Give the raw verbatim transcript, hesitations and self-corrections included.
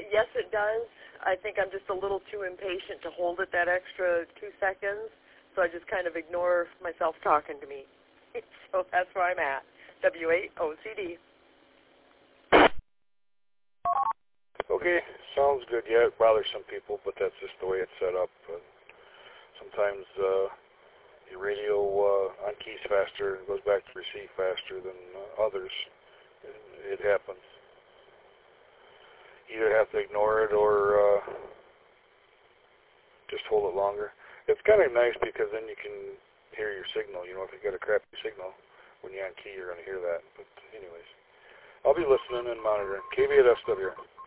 yes, it does. I think I'm just a little too impatient to hold it that extra two seconds, so I just kind of ignore myself talking to me. So that's where I'm at. W eight O C D. Okay, sounds good. Yeah, it bothers some people, but that's just the way it's set up. Uh, sometimes uh, your radio uh, on keys faster and goes back to receive faster than uh, others. It, it happens. You either have to ignore it or uh, just hold it longer. It's kind of nice because then you can hear your signal. You know, if you got a crappy signal, when you're on key, you're going to hear that. But anyways, I'll be listening and monitoring. K B at S W.